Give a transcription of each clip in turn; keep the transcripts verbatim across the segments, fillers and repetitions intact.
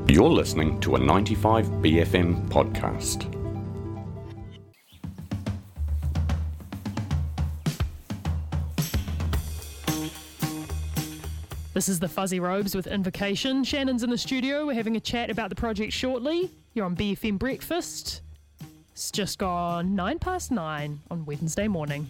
You're listening to a ninety-five B F M podcast. This is the Fuzzy Robes with Invocation. Shannon's in the studio. We're having a chat about the project shortly. You're on B F M Breakfast. It's just gone nine past nine on Wednesday morning.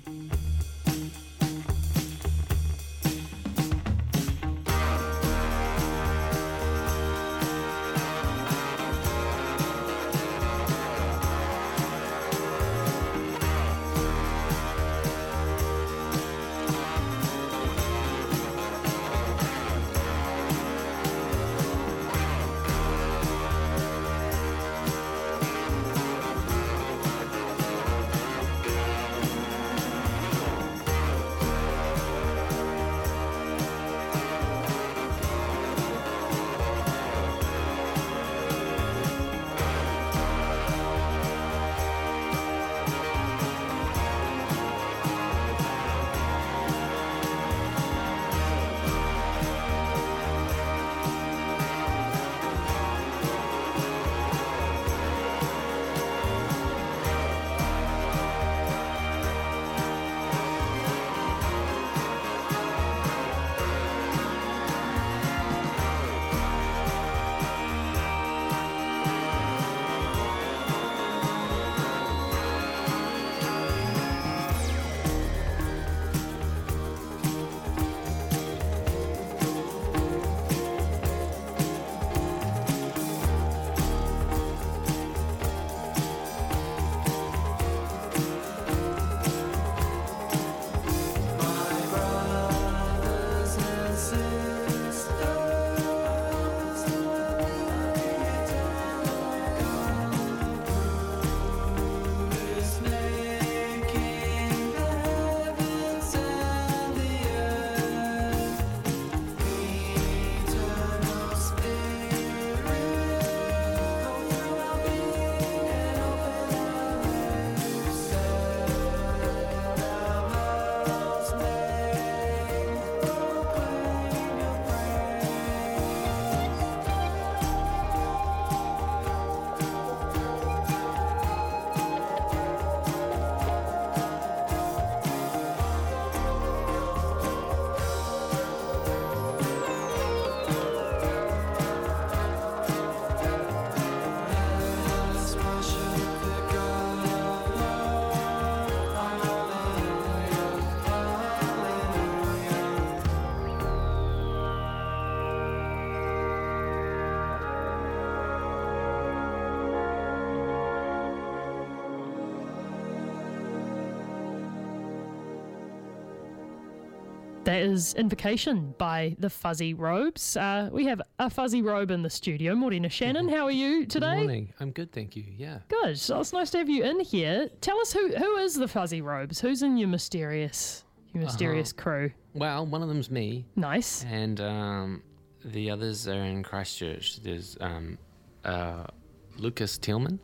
That is Invocation by the Fuzzy Robes. Uh, we have a fuzzy robe in the studio. Morena Shannon, how are you today? Good morning. I'm good, thank you. Yeah. Good. So it's nice to have you in here. Tell us who who is the Fuzzy Robes? Who's in your mysterious your mysterious uh-huh. crew? Well, one of them's me. Nice. And um, the others are in Christchurch. There's um, uh, Lucas Tillman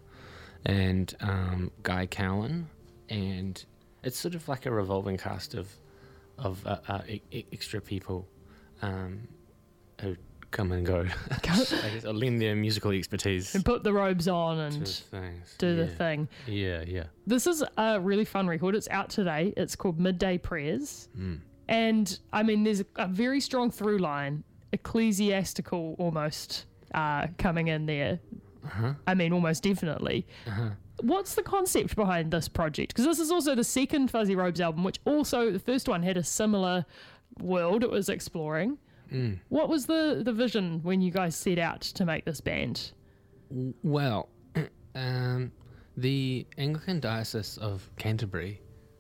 and um, Guy Cowan, and it's sort of like a revolving cast of of uh, uh, e- extra people um, who come and go, I guess, or lend their musical expertise. And put the robes on and do yeah. the thing. Yeah, yeah. This is a really fun record. It's out today. It's called Midday Prayers. Mm. And, I mean, there's a, a very strong through line, ecclesiastical almost, uh, coming in there. Uh-huh. I mean, almost definitely. Uh-huh. What's the concept behind this project? Because this is also the second Fuzzy Robes album, which also, the first one had a similar world it was exploring. Mm. What was the, the vision when you guys set out to make this band? Well, um, the Anglican Diocese of Canterbury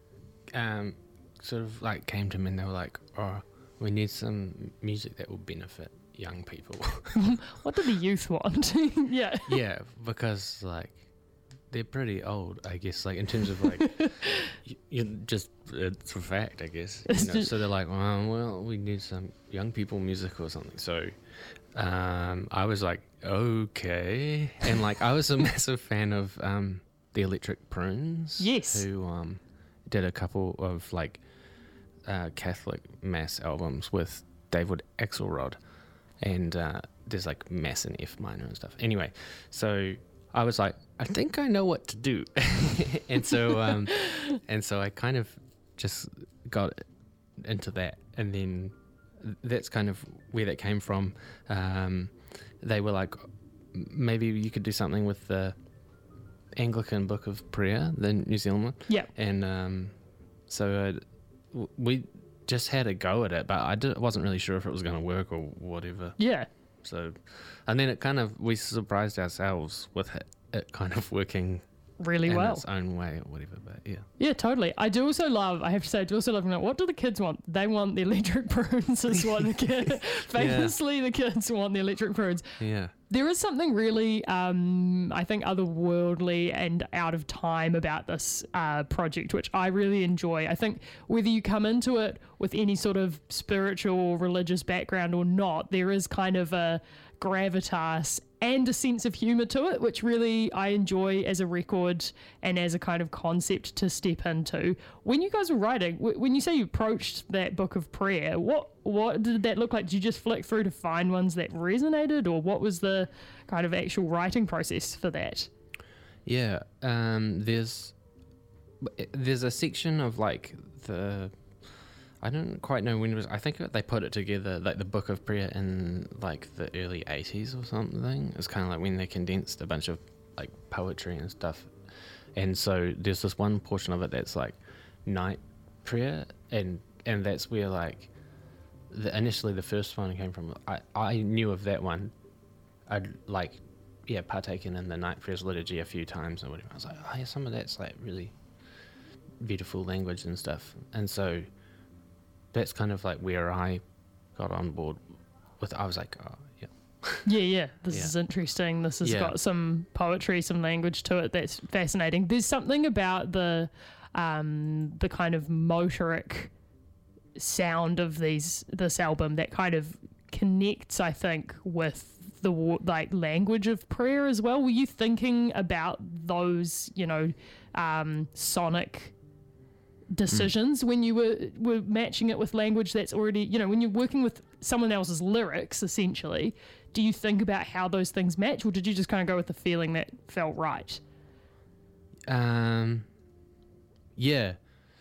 um, sort of like came to me and they were like, oh, we need some music that will benefit young people. What do the youth want? yeah. Yeah, because like they're pretty old, I guess, like in terms of like you, you just it's a fact, I guess. You know? So they're like, oh, well, we need some young people music or something. So um, I was like, okay, and like I was a massive fan of um, the Electric Prunes. Yes. Who um, did a couple of like uh, Catholic mass albums with David Axelrod. And uh, there's like Mass and F minor and stuff. Anyway, so I was like, I think I know what to do. and so um, and so I kind of just got into that, and then that's kind of where that came from. Um, they were like, maybe you could do something with the Anglican Book of Prayer, the New Zealand one. Yeah. And um, so uh, we just had a go at it, but I did, wasn't really sure if it was going to work or whatever. Yeah. So, and then it kind of, we surprised ourselves with it, it kind of working really in well. its own way or whatever, but yeah. Yeah, totally. I do also love, I have to say, I do also love, like, what do the kids want? They want the electric prunes is what the kids, famously yeah. the kids want the electric prunes. Yeah. There is something really, um, I think, otherworldly and out of time about this uh, project, which I really enjoy. I think whether you come into it with any sort of spiritual or religious background or not, there is kind of a gravitas and a sense of humour to it, which really I enjoy as a record and as a kind of concept to step into. When you guys were writing, w- when you say you approached that book of prayer, what what did that look like? Did you just flick through to find ones that resonated, or what was the kind of actual writing process for that? Yeah, um, there's there's a section of like the, I don't quite know when it was, I think they put it together, like the Book of Prayer in like the early eighties or something. It's kind of like when they condensed a bunch of like poetry and stuff. And so there's this one portion of it that's like night prayer, and and that's where like the, initially the first one came from. I, I knew of that one. I'd like, yeah, partaken in the night prayers liturgy a few times or whatever. I was like, oh yeah, some of that's like really beautiful language and stuff. And so that's kind of like where I got on board with. I was like, oh yeah, yeah, yeah. This Yeah. is interesting. This has Yeah. got some poetry, some language to it. That's fascinating. There's something about the, um, the kind of motoric sound of these this album that kind of connects, I think, with the wa- like language of prayer as well. Were you thinking about those, you know, um, sonic decisions mm. when you were were matching it with language that's already, you know, when you're working with someone else's lyrics, essentially, do you think about how those things match, or did you just kind of go with the feeling that felt right? Um, yeah,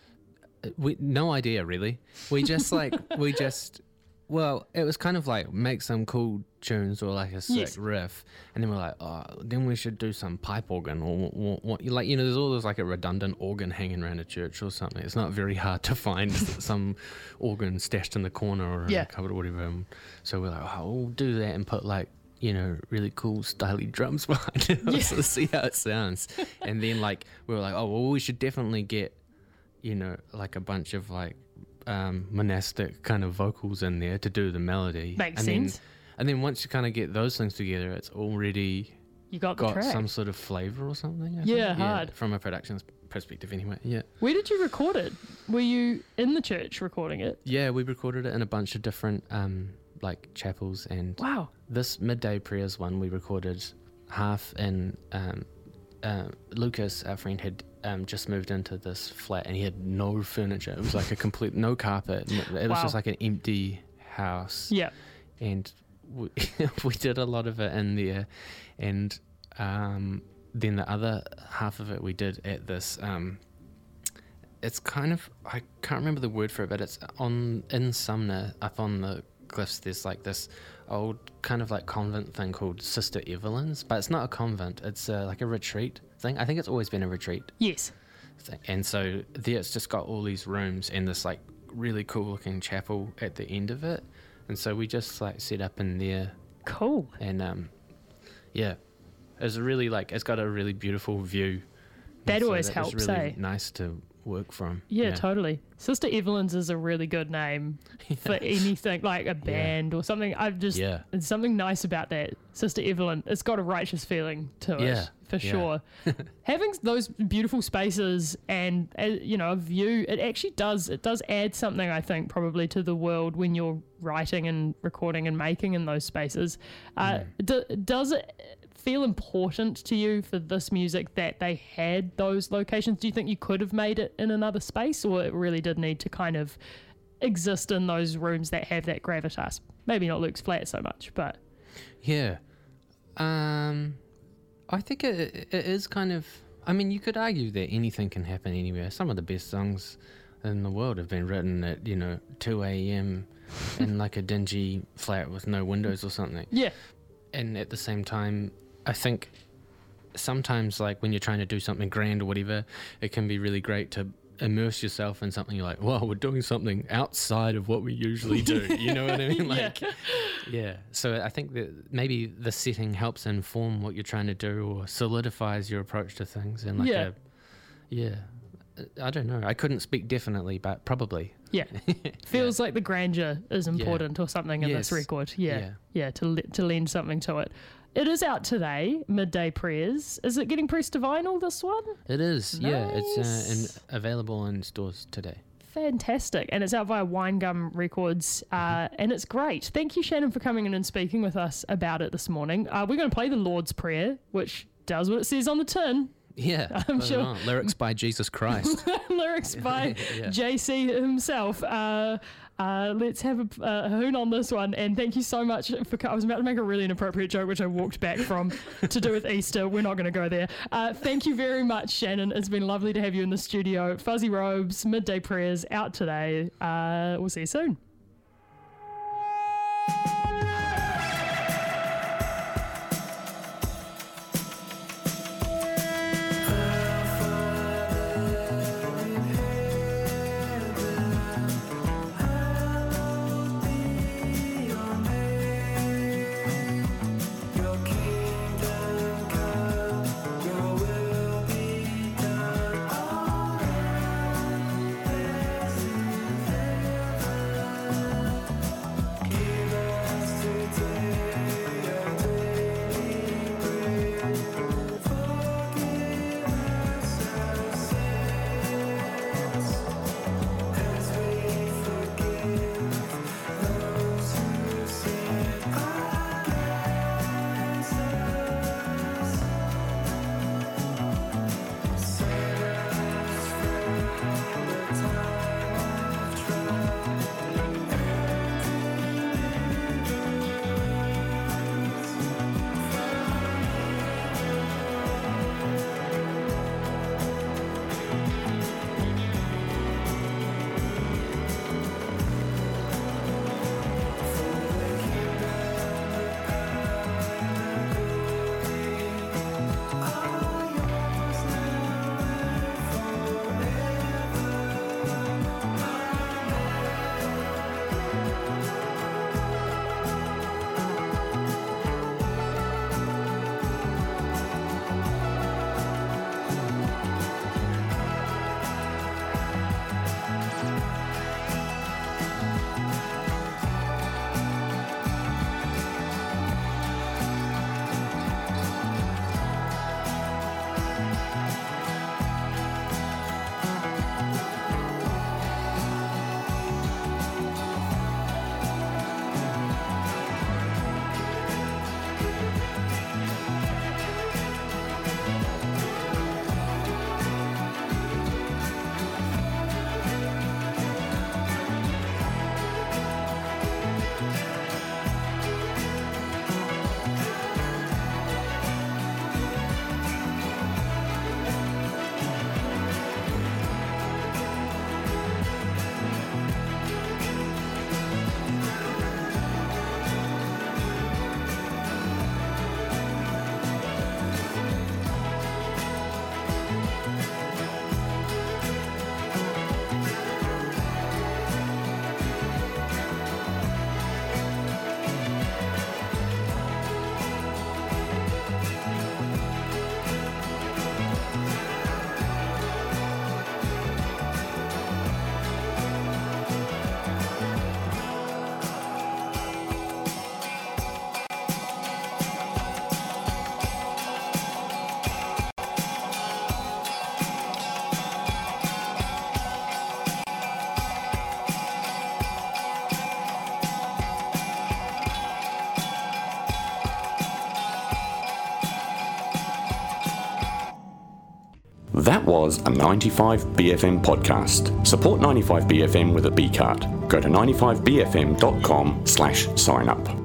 we no idea really. We just like we just. Well, it was kind of like make some cool tunes or like a sick Yes. riff, and then we're like, oh, then we should do some pipe organ or what, what, like, you know, there's always like a redundant organ hanging around a church or something. It's not very hard to find some organ stashed in the corner or in Yeah. a cupboard or whatever. And so we're like, oh, we'll do that and put like, you know, really cool styly drums behind it Yeah. so see how it sounds. And then like we were like, oh, well, we should definitely get, you know, like a bunch of like um monastic kind of vocals in there to do the melody. Makes and sense. Then, and then once you kind of get those things together, it's already You got the got track. some sort of flavor or something. I Yeah, think. hard. From a production perspective, anyway. Yeah. Where did you record it? Were you in the church recording it? Yeah, we recorded it in a bunch of different um like chapels, and Wow. this Midday Prayers one we recorded half in um uh, Lucas, our friend, had um, just moved into this flat and he had no furniture. It was like a complete, no carpet. It was Wow. just like an empty house. Yeah. And we, we did a lot of it in there. And um, then the other half of it we did at this, um, it's kind of, I can't remember the word for it, but it's on in Sumner, up on the cliffs, there's like this old kind of like convent thing called Sister Evelyn's, but it's not a convent, it's uh, like a retreat thing. I think it's always been a retreat Yes. thing. And so there it's just got all these rooms and this like really cool looking chapel at the end of it. And so we just like set up in there, Cool. and um yeah, it's really like, it's got a really beautiful view. That And so always was helps, really eh? nice to work from. Yeah, totally. Sister Evelyn's is a really good name for anything like a band or something. I've just, Yeah. there's something nice about that. Sister Evelyn, it's got a righteous feeling to it, Yeah, for yeah. sure. Having those beautiful spaces and, uh, you know, a view, it actually does, it does add something, I think, probably to the world when you're writing and recording and making in those spaces. Uh, Mm. d- does it feel important to you for this music that they had those locations? Do you think you could have made it in another space, or it really did need to kind of exist in those rooms that have that gravitas? Maybe not Luke's Flat so much, but Yeah. Um, I think it, it is kind of... I mean, you could argue that anything can happen anywhere. Some of the best songs in the world have been written at, you know, two a.m. in like a dingy flat with no windows or something. Yeah. And at the same time, I think sometimes, like, when you're trying to do something grand or whatever, it can be really great to immerse yourself in something. You're like, wow, we're doing something outside of what we usually do. You know what I mean? Like, yeah. yeah. So I think that maybe the setting helps inform what you're trying to do or solidifies your approach to things. And like Yeah. a, yeah. I don't know. I couldn't speak definitely, but probably. Yeah. Feels like the grandeur is important or something in Yes. this record. Yeah. Yeah. Yeah, to le- to lend something to it. It is out today, Midday Prayers. Is it getting pressed to vinyl, this one? It is. Yeah. It's uh, Nice. in, available in stores today. Fantastic. And it's out via Winegum Records, uh, and it's great. Thank you, Shannon, for coming in and speaking with us about it this morning. Uh, we're going to play the Lord's Prayer, which does what it says on the tin. Yeah. I'm put it sure- on. Lyrics by Jesus Christ. Lyrics by Yeah. J C himself. Uh, uh, let's have a, a hoon on this one. And thank you so much for. co- I was about to make a really inappropriate joke, which I walked back from, to do with Easter. We're not going to go there. Uh, thank you very much, Shannon. It's been lovely to have you in the studio. Fuzzy Robes, Midday Prayers, out today. Uh, we'll see you soon. That was a ninety-five B F M podcast. Support ninety-five B F M with a B card. Go to ninety-five B F M dot com slash sign up.